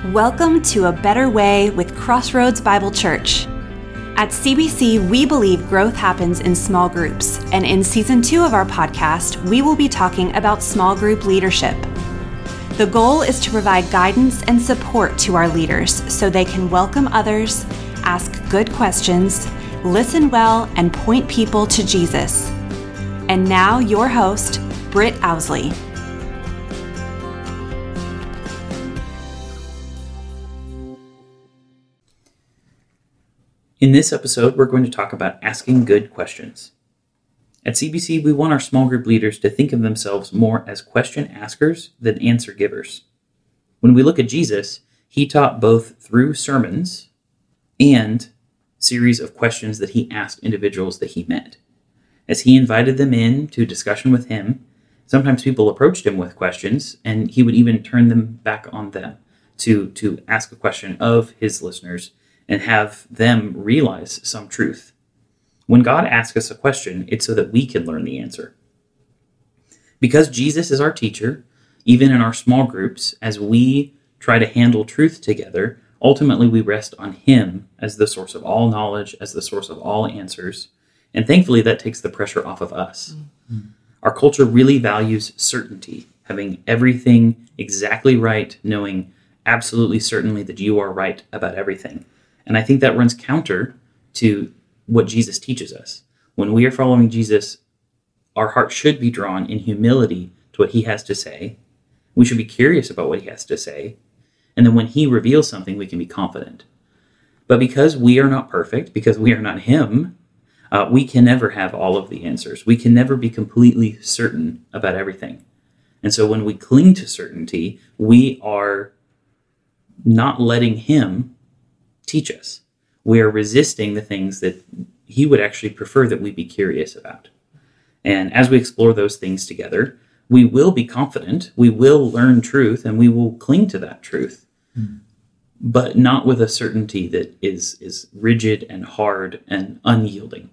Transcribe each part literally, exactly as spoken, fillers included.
Welcome to A Better Way with Crossroads Bible Church. At C B C, we believe growth happens in small groups, and in season two of our podcast, we will be talking about small group leadership. The goal is to provide guidance and support to our leaders so they can welcome others, ask good questions, listen well, and point people to Jesus. And now, your host, Britt Owsley. In this episode, we're going to talk about asking good questions. At C B C, we want our small group leaders to think of themselves more as question askers than answer givers. When we look at Jesus, he taught both through sermons and series of questions that he asked individuals that he met. As he invited them in to discussion with him, sometimes people approached him with questions, and he would even turn them back on them to, to ask a question of his listeners and have them realize some truth. When God asks us a question, it's so that we can learn the answer. Because Jesus is our teacher, even in our small groups, as we try to handle truth together, ultimately we rest on him as the source of all knowledge, as the source of all answers. And thankfully, that takes the pressure off of us. Mm-hmm. Our culture really values certainty, having everything exactly right, knowing absolutely certainly that you are right about everything. And I think that runs counter to what Jesus teaches us. When we are following Jesus, our heart should be drawn in humility to what he has to say. We should be curious about what he has to say. And then when he reveals something, we can be confident. But because we are not perfect, because we are not him, uh, we can never have all of the answers. We can never be completely certain about everything. And so when we cling to certainty, we are not letting him teach us. We are resisting the things that he would actually prefer that we be curious about. And as we explore those things together, we will be confident, we will learn truth, and we will cling to that truth, mm. but not with a certainty that is, is rigid and hard and unyielding.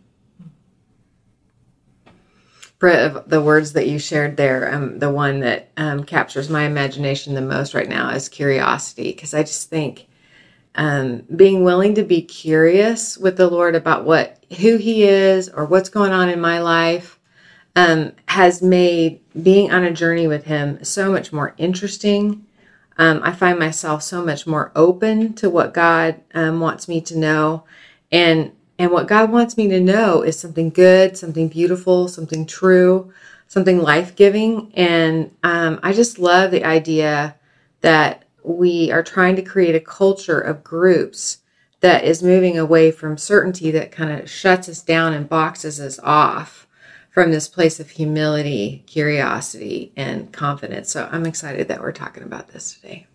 Britt, the words that you shared there, um, the one that um, captures my imagination the most right now is curiosity, because I just think Um, being willing to be curious with the Lord about what, who he is or what's going on in my life, um, has made being on a journey with him so much more interesting. Um, I find myself so much more open to what God um, wants me to know. And, and what God wants me to know is something good, something beautiful, something true, something life-giving. And um, I just love the idea that we are trying to create a culture of groups that is moving away from certainty that kind of shuts us down and boxes us off from this place of humility, curiosity, and confidence. So I'm excited that we're talking about this today.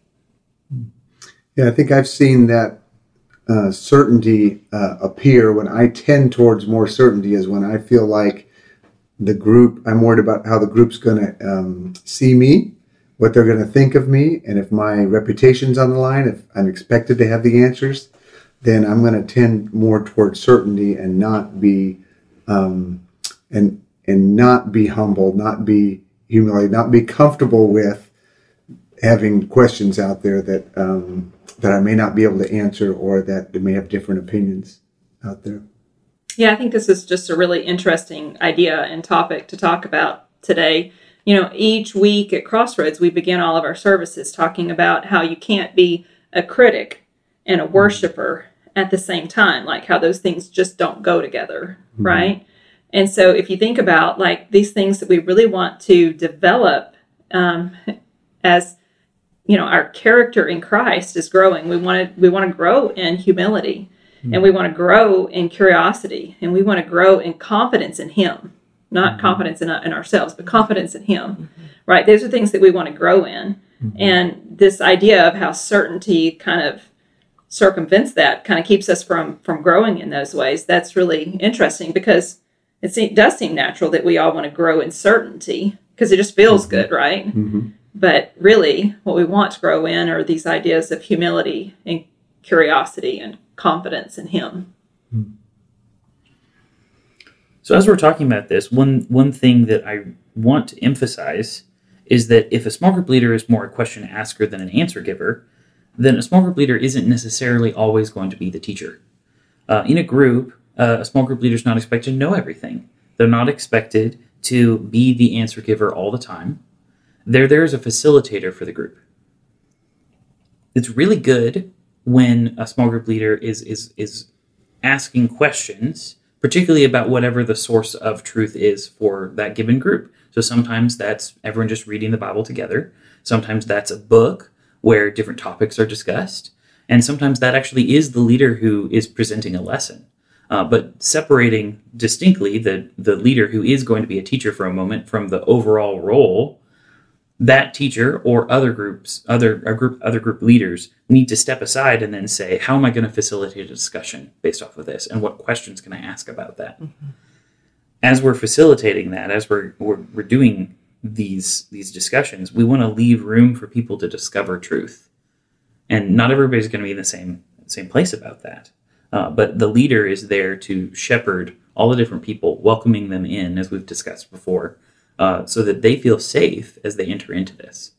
Yeah, I think I've seen that uh, certainty uh, appear when I tend towards more certainty is when I feel like the group, I'm worried about how the group's going to um, see me, what they're going to think of me, and if my reputation's on the line, if I'm expected to have the answers, then I'm going to tend more towards certainty and not be, um, and and not be humble, not be humiliated, not be comfortable with having questions out there that um, that I may not be able to answer or that they may have different opinions out there. Yeah, I think this is just a really interesting idea and topic to talk about today. You know, each week at Crossroads, we begin all of our services talking about how you can't be a critic and a worshiper at the same time, like how those things just don't go together, mm-hmm. right? And so if you think about like these things that we really want to develop um, as, you know, our character in Christ is growing. We want to we want to grow in humility, mm-hmm. and we want to grow in curiosity, and we want to grow in confidence in him. Not mm-hmm. confidence in, in ourselves, but confidence in him, mm-hmm. right? Those are things that we want to grow in. Mm-hmm. And this idea of how certainty kind of circumvents that, kind of keeps us from, from growing in those ways. That's really interesting because it, se- it does seem natural that we all want to grow in certainty because it just feels mm-hmm. good, right? Mm-hmm. But really, what we want to grow in are these ideas of humility and curiosity and confidence in him. Mm-hmm. So as we're talking about this, one one thing that I want to emphasize is that if a small group leader is more a question asker than an answer giver, then a small group leader isn't necessarily always going to be the teacher. Uh, in a group, uh, a small group leader is not expected to know everything. They're not expected to be the answer giver all the time. They're there as a facilitator for the group. It's really good when a small group leader is is is asking questions, particularly about whatever the source of truth is for that given group. So sometimes that's everyone just reading the Bible together. Sometimes that's a book where different topics are discussed. And sometimes that actually is the leader who is presenting a lesson. Uh, but separating distinctly the, the leader who is going to be a teacher for a moment from the overall role, that teacher or other groups, other a group, other group leaders need to step aside and then say, how am I going to facilitate a discussion based off of this? And what questions can I ask about that? Mm-hmm. As we're facilitating that, as we're, we're, we're doing these, these discussions, we want to leave room for people to discover truth. And not everybody's going to be in the same, same place about that. Uh, but the leader is there to shepherd all the different people, welcoming them in, as we've discussed before, uh, so that they feel safe as they enter into this.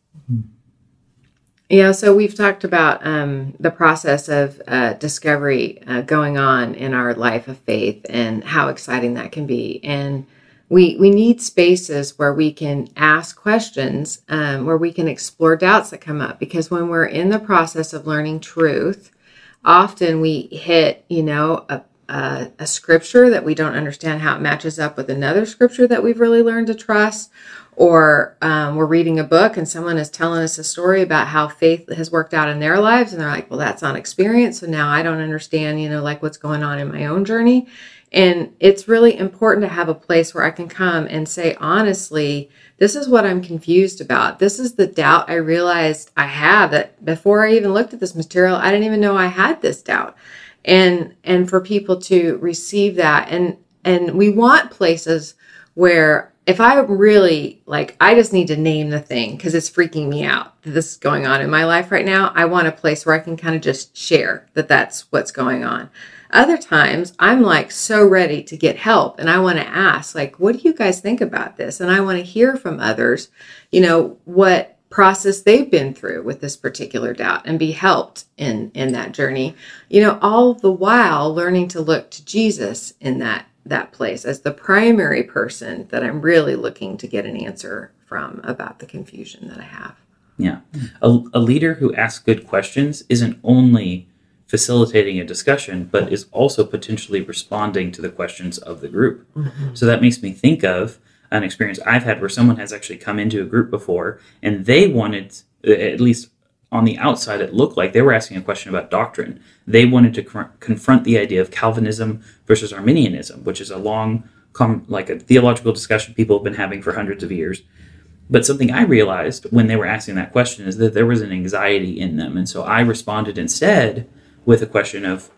Yeah, so we've talked about um, the process of uh, discovery uh, going on in our life of faith and how exciting that can be. And we we need spaces where we can ask questions, um, where we can explore doubts that come up. Because when we're in the process of learning truth, often we hit, you know, a, a, a scripture that we don't understand how it matches up with another scripture that we've really learned to trust. Or um, we're reading a book and someone is telling us a story about how faith has worked out in their lives. And they're like, well, that's on experience. So now I don't understand, you know, like what's going on in my own journey. And it's really important to have a place where I can come and say, honestly, this is what I'm confused about. This is the doubt I realized I have, that before I even looked at this material, I didn't even know I had this doubt. And and for people to receive that. And, and we want places where if I'm really like, I just need to name the thing because it's freaking me out that this is going on in my life right now. I want a place where I can kind of just share that that's what's going on. Other times I'm like so ready to get help and I want to ask, like, what do you guys think about this? And I want to hear from others, you know, what process they've been through with this particular doubt and be helped in, in that journey, you know, all the while learning to look to Jesus in that that place as the primary person that I'm really looking to get an answer from about the confusion that I have. Yeah. A, a leader who asks good questions isn't only facilitating a discussion, but is also potentially responding to the questions of the group. Mm-hmm. So that makes me think of an experience I've had where someone has actually come into a group before and they wanted, at least on the outside, it looked like they were asking a question about doctrine. They wanted to co- confront the idea of Calvinism versus Arminianism, which is a long, com- like a theological discussion people have been having for hundreds of years. But something I realized when they were asking that question is that there was an anxiety in them. And so I responded instead with a question of,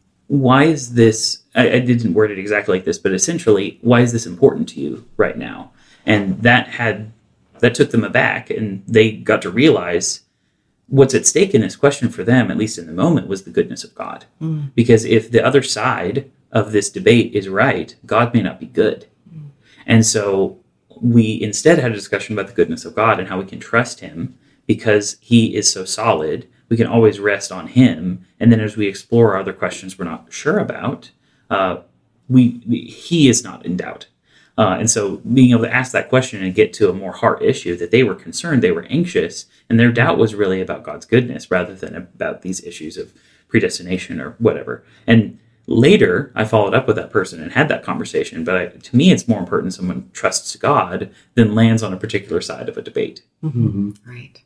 why is this, I, I didn't word it exactly like this, but essentially, why is this important to you right now? And that had, that took them aback and they got to realize what's at stake in this question for them, at least in the moment, was the goodness of God. Mm. Because if the other side of this debate is right, God may not be good. Mm. And so we instead had a discussion about the goodness of God and how we can trust him because he is so solid. We can always rest on him. And then as we explore other questions we're not sure about, uh, we, we he is not in doubt. Uh, and so being able to ask that question and get to a more heart issue that they were concerned, they were anxious, and their doubt was really about God's goodness rather than about these issues of predestination or whatever. And later, I followed up with that person and had that conversation. But I, to me, it's more important someone trusts God than lands on a particular side of a debate. Mm-hmm. Right.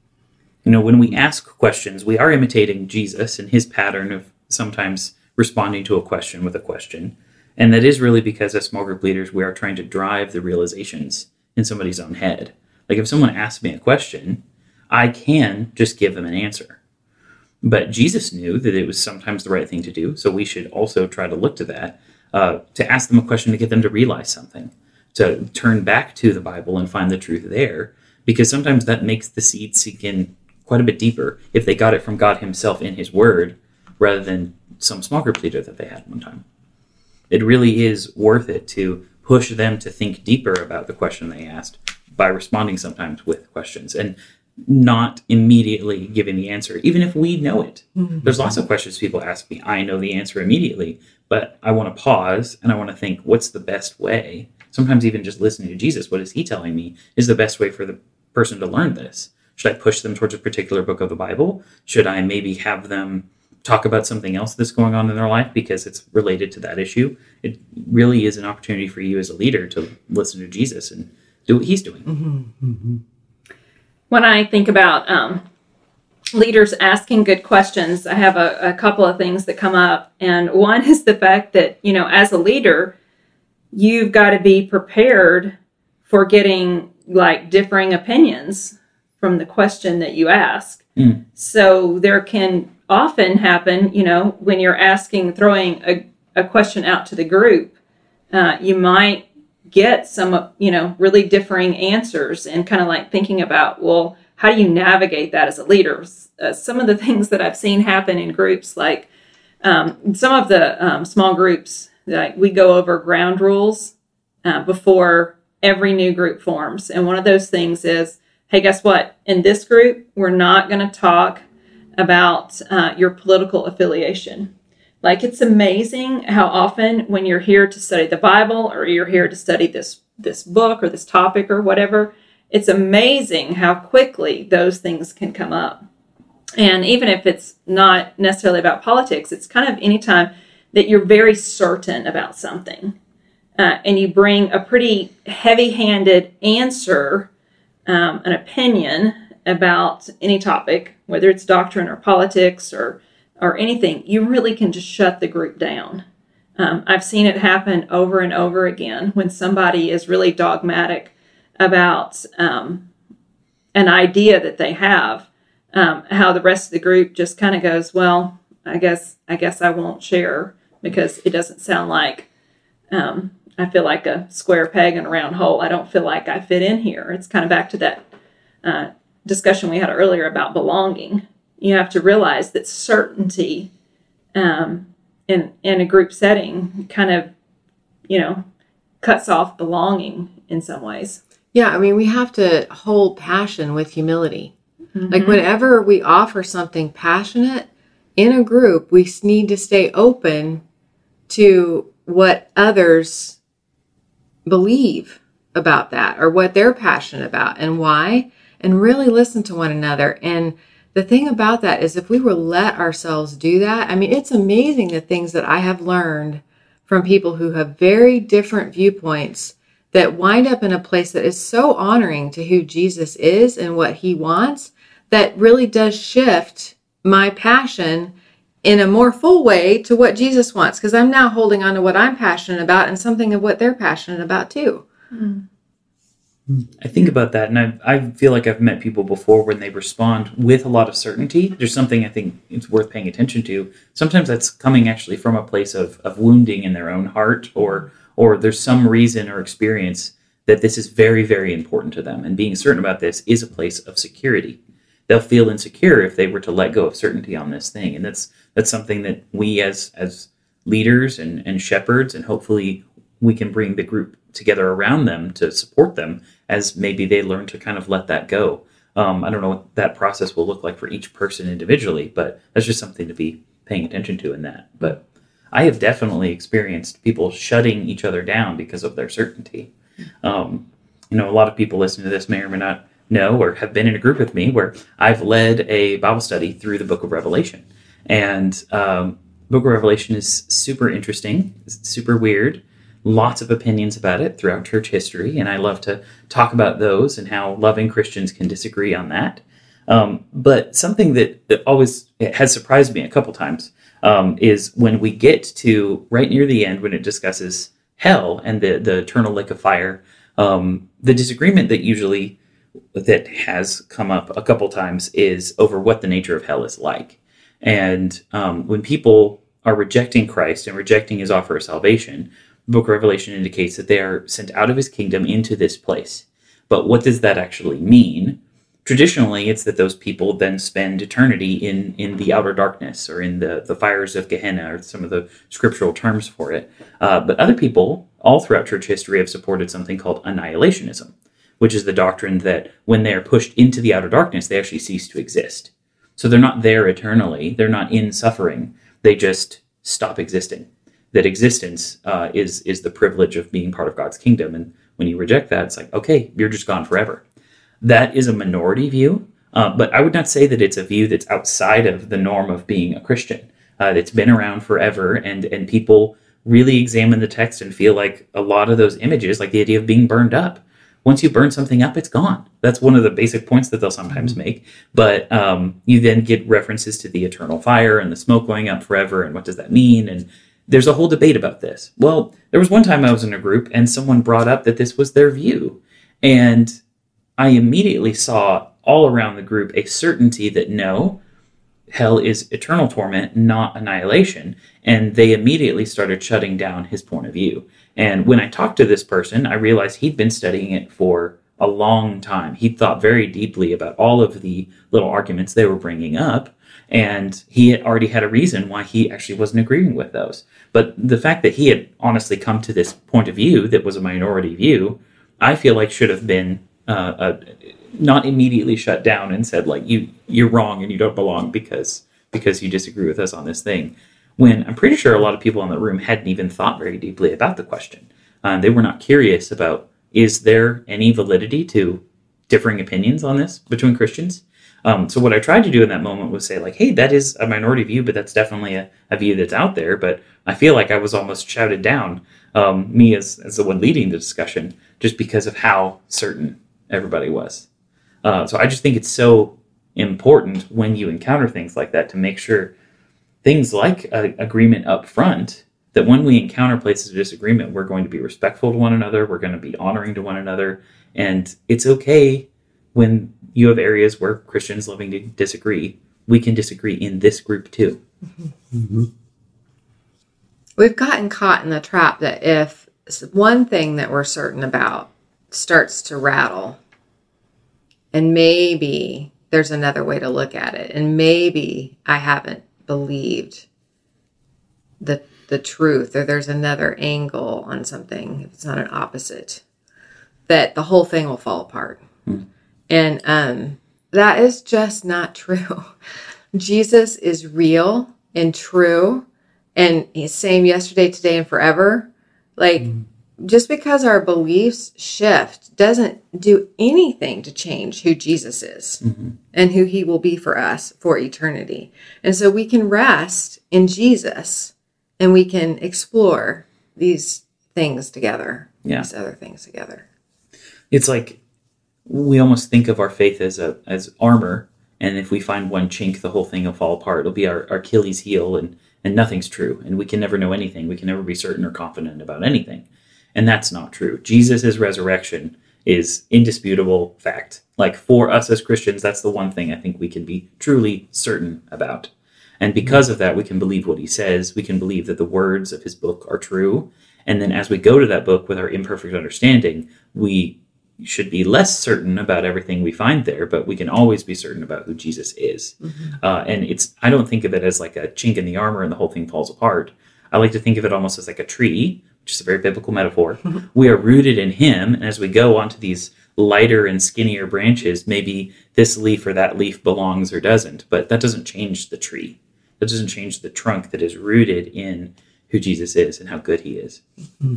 You know, when we ask questions, we are imitating Jesus and his pattern of sometimes responding to a question with a question. And that is really because as small group leaders, we are trying to drive the realizations in somebody's own head. Like if someone asks me a question, I can just give them an answer. But Jesus knew that it was sometimes the right thing to do. So we should also try to look to that, uh, to ask them a question to get them to realize something, to turn back to the Bible and find the truth there. Because sometimes that makes the seed sink in quite a bit deeper if they got it from God himself in his word rather than some small group leader that they had one time. It really is worth it to push them to think deeper about the question they asked by responding sometimes with questions. And not immediately giving the answer, even if we know it. Mm-hmm. There's lots of questions people ask me. I know the answer immediately, but I want to pause and I want to think, what's the best way? Sometimes even just listening to Jesus, what is he telling me is the best way for the person to learn this? Should I push them towards a particular book of the Bible? Should I maybe have them talk about something else that's going on in their life because it's related to that issue? It really is an opportunity for you as a leader to listen to Jesus and do what he's doing. Mm-hmm. Mm-hmm. When I think about um, leaders asking good questions, I have a, a couple of things that come up. And one is the fact that, you know, as a leader, you've got to be prepared for getting like differing opinions from the question that you ask. Mm. So there can often happen, you know, when you're asking, throwing a, a question out to the group, uh, you might get some, you know, really differing answers, and kind of like thinking about, well, how do you navigate that as a leader? Uh, some of the things that I've seen happen in groups, like um, some of the um, small groups, like we go over ground rules uh, before every new group forms. And one of those things is, hey, guess what? In this group, we're not going to talk about uh, your political affiliation. Like, it's amazing how often when you're here to study the Bible, or you're here to study this this book or this topic or whatever, it's amazing how quickly those things can come up. And even if it's not necessarily about politics, it's kind of any time that you're very certain about something uh, and you bring a pretty heavy-handed answer, um, an opinion about any topic, whether it's doctrine or politics or or anything, you really can just shut the group down. Um, I've seen it happen over and over again when somebody is really dogmatic about um, an idea that they have, um, how the rest of the group just kind of goes, well, I guess I guess I won't share because it doesn't sound like, um, I feel like a square peg in a round hole. I don't feel like I fit in here. It's kind of back to that uh, discussion we had earlier about belonging. You have to realize that certainty um, in in a group setting kind of, you know, cuts off belonging in some ways. Yeah, I mean, we have to hold passion with humility. Mm-hmm. Like, whenever we offer something passionate in a group, we need to stay open to what others believe about that, or what they're passionate about and why, and really listen to one another. And the thing about that is, if we will let ourselves do that, I mean, it's amazing the things that I have learned from people who have very different viewpoints that wind up in a place that is so honoring to who Jesus is and what he wants, that really does shift my passion in a more full way to what Jesus wants, because I'm now holding on to what I'm passionate about and something of what they're passionate about too. Mm. I think about that, and I I feel like I've met people before when they respond with a lot of certainty. There's something I think it's worth paying attention to. Sometimes that's coming actually from a place of, of wounding in their own heart, or or there's some reason or experience that this is very, very important to them. And being certain about this is a place of security. They'll feel insecure if they were to let go of certainty on this thing. And that's that's something that we as as leaders and, and shepherds, and hopefully we can bring the group together around them to support them as maybe they learn to kind of let that go. Um, I don't know what that process will look like for each person individually, but that's just something to be paying attention to in that. But I have definitely experienced people shutting each other down because of their certainty. Um, you know, a lot of people listening to this may or may not know or have been in a group with me where I've led a Bible study through the book of Revelation. And um, the book of Revelation is super interesting, it's super weird. Lots of opinions about it throughout church history, and I love to talk about those and how loving Christians can disagree on that. Um, but something that, that always has surprised me a couple times um, is when we get to right near the end, when it discusses hell and the, the eternal lake of fire, um, the disagreement that usually that has come up a couple times is over what the nature of hell is like. And um, when people are rejecting Christ and rejecting his offer of salvation, the book of Revelation indicates that they are sent out of his kingdom into this place. But what does that actually mean? Traditionally, it's that those people then spend eternity in, in the outer darkness, or in the, the fires of Gehenna, or some of the scriptural terms for it. Uh, but other people, all throughout church history, have supported something called annihilationism, which is the doctrine that when they are pushed into the outer darkness, they actually cease to exist. So they're not there eternally. They're not in suffering. They just stop existing. That existence uh, is is the privilege of being part of God's kingdom. And when you reject that, it's like, okay, you're just gone forever. That is a minority view, uh, but I would not say that it's a view that's outside of the norm of being a Christian. Uh, that's been around forever, and and people really examine the text and feel like a lot of those images, like the idea of being burned up, once you burn something up, it's gone. That's one of the basic points that they'll sometimes make. But um, you then get references to the eternal fire and the smoke going up forever, and what does that mean? And there's a whole debate about this. Well, there was one time I was in a group and someone brought up that this was their view. And I immediately saw all around the group a certainty that no, hell is eternal torment, not annihilation. And they immediately started shutting down his point of view. And when I talked to this person, I realized he'd been studying it for a long time. He'd thought very deeply about all of the little arguments they were bringing up. And he had already had a reason why he actually wasn't agreeing with those. But the fact that he had honestly come to this point of view that was a minority view, I feel like should have been uh, a, not immediately shut down and said, like, you, you're wrong and you don't belong because because you disagree with us on this thing. When I'm pretty sure a lot of people in the room hadn't even thought very deeply about the question. Um, they were not curious about, is there any validity to differing opinions on this between Christians? Um, so what I tried to do in that moment was say, like, hey, that is a minority view, but that's definitely a, a view that's out there. But I feel like I was almost shouted down, um, me as, as the one leading the discussion, just because of how certain everybody was. Uh, so I just think it's so important when you encounter things like that to make sure things like a, agreement up front, that when we encounter places of disagreement, we're going to be respectful to one another, we're going to be honoring to one another, and it's okay when you have areas where Christians living to disagree. We can disagree in this group too. Mm-hmm. We've gotten caught in the trap that if one thing that we're certain about starts to rattle, and maybe there's another way to look at it, and maybe I haven't believed the the truth, or there's another angle on something, if it's not an opposite, that the whole thing will fall apart. Hmm. And um, that is just not true. Jesus is real and true, and he's same yesterday, today, and forever. Like, mm. just because our beliefs shift doesn't do anything to change who Jesus is mm-hmm. and who he will be for us for eternity. And so we can rest in Jesus, and we can explore these things together, yeah. these other things together. It's like, we almost think of our faith as a as armor, and if we find one chink, the whole thing will fall apart. It'll be our, our Achilles heel, and, and nothing's true, and we can never know anything. We can never be certain or confident about anything, and that's not true. Jesus' resurrection is indisputable fact. Like, for us as Christians, that's the one thing I think we can be truly certain about. And because of that, we can believe what he says. We can believe that the words of his book are true, and then as we go to that book with our imperfect understanding, we should be less certain about everything we find there, but we can always be certain about who Jesus is. Mm-hmm. Uh, and it's, I don't think of it as like a chink in the armor and the whole thing falls apart. I like to think of it almost as like a tree, which is a very biblical metaphor. Mm-hmm. We are rooted in him, and as we go onto these lighter and skinnier branches, maybe this leaf or that leaf belongs or doesn't, but that doesn't change the tree. That doesn't change the trunk that is rooted in who Jesus is and how good he is. Mm-hmm.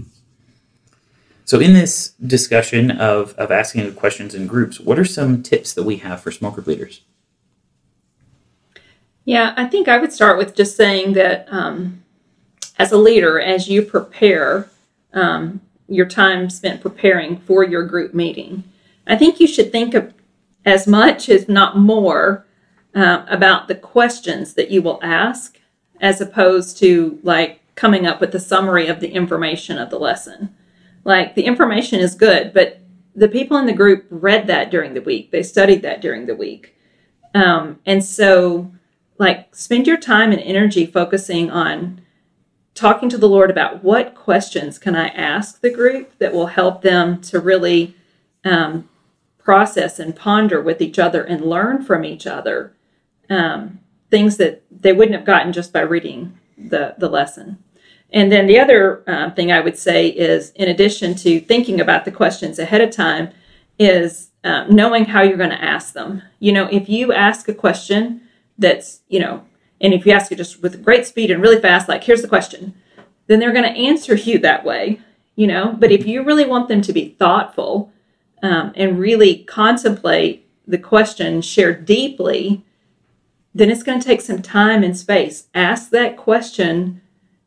So in this discussion of, of asking questions in groups, what are some tips that we have for small group leaders? Yeah, I think I would start with just saying that um, as a leader, as you prepare um, your time spent preparing for your group meeting, I think you should think of as much, if not more, uh, about the questions that you will ask, as opposed to like coming up with a summary of the information of the lesson. Like, the information is good, but the people in the group read that during the week. They studied that during the week. Um, and so, like, spend your time and energy focusing on talking to the Lord about what questions can I ask the group that will help them to really um, process and ponder with each other and learn from each other um, things that they wouldn't have gotten just by reading the, the lesson. And then the other uh, thing I would say is, in addition to thinking about the questions ahead of time, is um, knowing how you're going to ask them. You know, if you ask a question that's, you know, and if you ask it just with great speed and really fast, like, here's the question, then they're going to answer you that way, you know. But if you really want them to be thoughtful um, and really contemplate the question, share deeply, then it's going to take some time and space. Ask that question,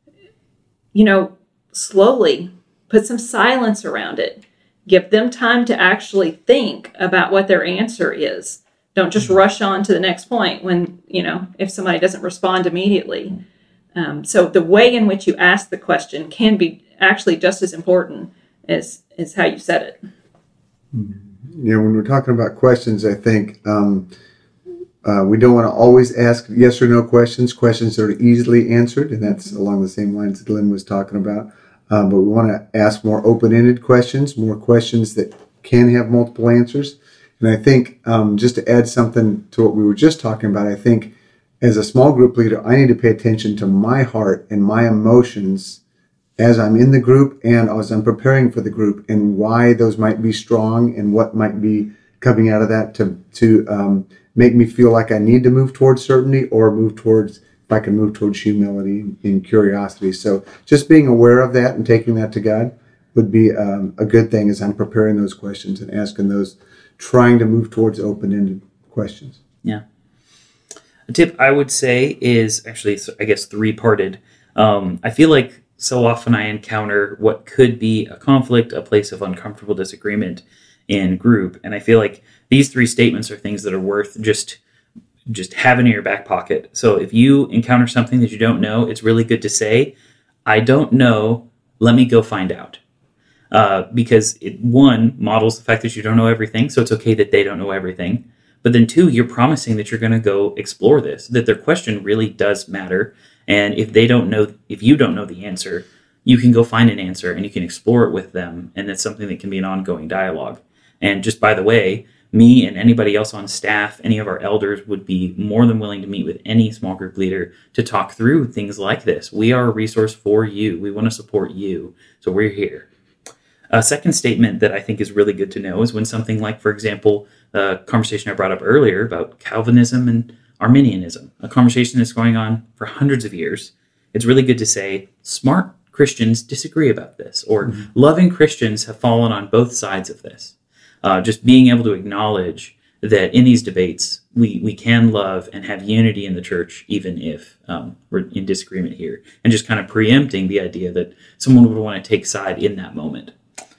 you know, slowly. Put some silence around it. Give them time to actually think about what their answer is. Don't just rush on to the next point when, you know, if somebody doesn't respond immediately. Um, so the way in which you ask the question can be actually just as important as, as how you said it. Yeah, when we're talking about questions, I think um, uh, we don't want to always ask yes or no questions, questions that are easily answered, and that's along the same lines that Lynn was talking about. Uh, but we want to ask more open-ended questions, more questions that can have multiple answers. And I think um, just to add something to what we were just talking about, I think as a small group leader, I need to pay attention to my heart and my emotions as I'm in the group and as I'm preparing for the group, and why those might be strong and what might be coming out of that to to um, make me feel like I need to move towards certainty or move towards, if I can move towards humility and curiosity. So just being aware of that and taking that to God would be um, a good thing as I'm preparing those questions and asking those, trying to move towards open-ended questions. Yeah. A tip I would say is actually, I guess, three-parted. Um, I feel like so often I encounter what could be a conflict, a place of uncomfortable disagreement in group. And I feel like these three statements are things that are worth just just having in your back pocket. So if you encounter something that you don't know, it's really good to say, I don't know, let me go find out. Uh, because it, one, models the fact that you don't know everything, so it's okay that they don't know everything. But then two, you're promising that you're going to go explore this, that their question really does matter. And if they don't know, if you don't know the answer, you can go find an answer and you can explore it with them. And that's something that can be an ongoing dialogue. And just by the way, me and anybody else on staff, any of our elders would be more than willing to meet with any small group leader to talk through things like this. We are a resource for you. We want to support you. So we're here. A second statement that I think is really good to know is when something like, for example, the conversation I brought up earlier about Calvinism and Arminianism, a conversation that's going on for hundreds of years. It's really good to say, smart Christians disagree about this, or mm-hmm. loving Christians have fallen on both sides of this. Uh, just being able to acknowledge that in these debates, we, we can love and have unity in the church, even if um, we're in disagreement here, and just kind of preempting the idea that someone would want to take side in that moment.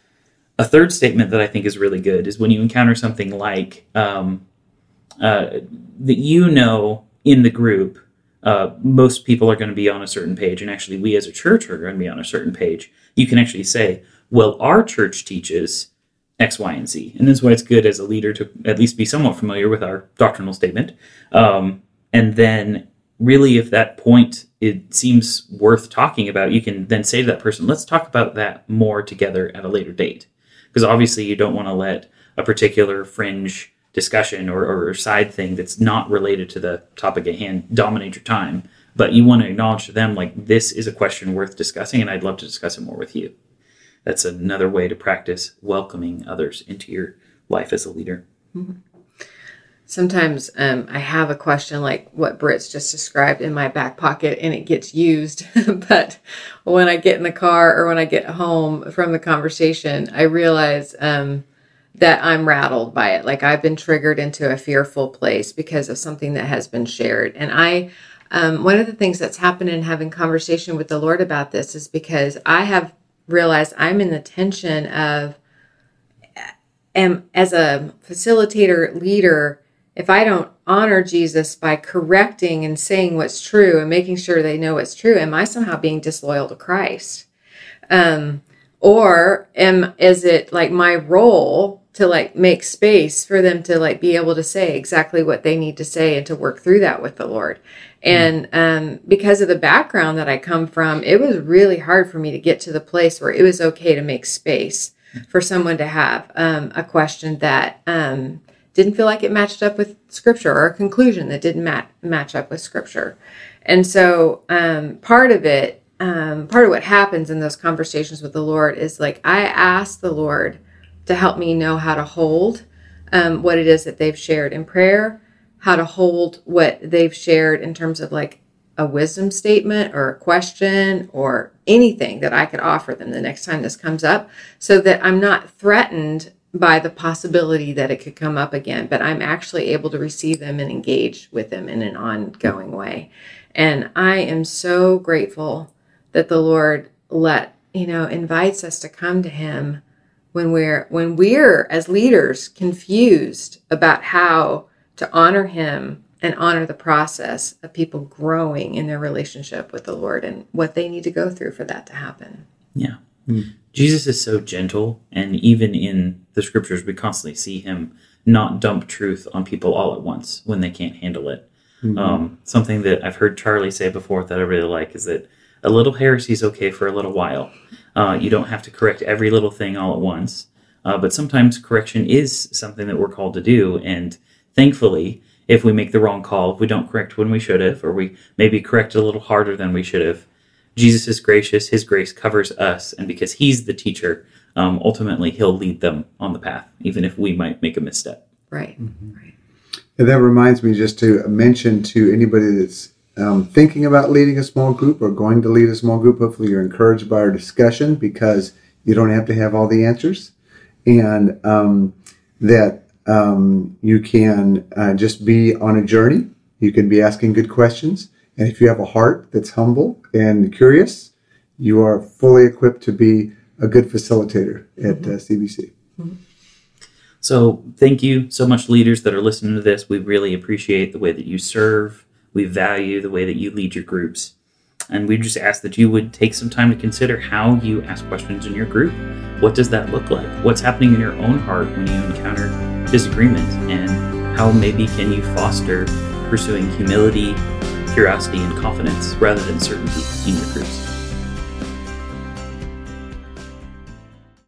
A third statement that I think is really good is when you encounter something like um, uh, that you know in the group, uh, most people are going to be on a certain page, and actually we as a church are going to be on a certain page. You can actually say, well, our church teaches X, Y, and Z. And that's why it's good as a leader to at least be somewhat familiar with our doctrinal statement. Um, and then really, if that point it seems worth talking about, you can then say to that person, let's talk about that more together at a later date. Because obviously you don't want to let a particular fringe discussion or, or side thing that's not related to the topic at hand dominate your time. But you want to acknowledge to them, like, this is a question worth discussing, and I'd love to discuss it more with you. That's another way to practice welcoming others into your life as a leader. Mm-hmm. Sometimes um, I have a question like what Britt's just described in my back pocket, and it gets used. But when I get in the car or when I get home from the conversation, I realize um, that I'm rattled by it. Like I've been triggered into a fearful place because of something that has been shared. And I, um, one of the things that's happened in having conversation with the Lord about this is because I have realized I'm in the tension of, am as a facilitator, leader, if I don't honor Jesus by correcting and saying what's true and making sure they know what's true, am I somehow being disloyal to Christ? Um, or am is it like my role to like make space for them to like be able to say exactly what they need to say and to work through that with the Lord? And um, because of the background that I come from, it was really hard for me to get to the place where it was okay to make space for someone to have um, a question that um, didn't feel like it matched up with Scripture, or a conclusion that didn't mat- match up with Scripture. And so um, part of it, um, part of what happens in those conversations with the Lord is like I ask the Lord to help me know how to hold um, what it is that they've shared in prayer, how to hold what they've shared in terms of like a wisdom statement or a question or anything that I could offer them the next time this comes up, so that I'm not threatened by the possibility that it could come up again, but I'm actually able to receive them and engage with them in an ongoing way. And I am so grateful that the Lord let, you know, invites us to come to him when we're, when we're as leaders confused about how to honor him and honor the process of people growing in their relationship with the Lord and what they need to go through for that to happen. Yeah. Mm-hmm. Jesus is so gentle, and even in the scriptures, we constantly see him not dump truth on people all at once when they can't handle it. Mm-hmm. Um, something that I've heard Charlie say before that I really like is that a little heresy is okay for a little while. Uh, you don't have to correct every little thing all at once, uh, but sometimes correction is something that we're called to do, and thankfully, if we make the wrong call, if we don't correct when we should have, or we maybe correct a little harder than we should have, Jesus is gracious. His grace covers us. And because he's the teacher, um, ultimately he'll lead them on the path, even if we might make a misstep. Right. Mm-hmm. Right. And that reminds me just to mention to anybody that's um, thinking about leading a small group or going to lead a small group, hopefully you're encouraged by our discussion, because you don't have to have all the answers. And um, that um, you can uh, just be on a journey. You can be asking good questions. And if you have a heart that's humble and curious, you are fully equipped to be a good facilitator at uh, C B C. Mm-hmm. So thank you so much, leaders that are listening to this. We really appreciate the way that you serve. We value the way that you lead your groups. And we just ask that you would take some time to consider how you ask questions in your group. What does that look like? What's happening in your own heart when you encounter disagreement? And how maybe can you foster pursuing humility, curiosity, and confidence rather than certainty in your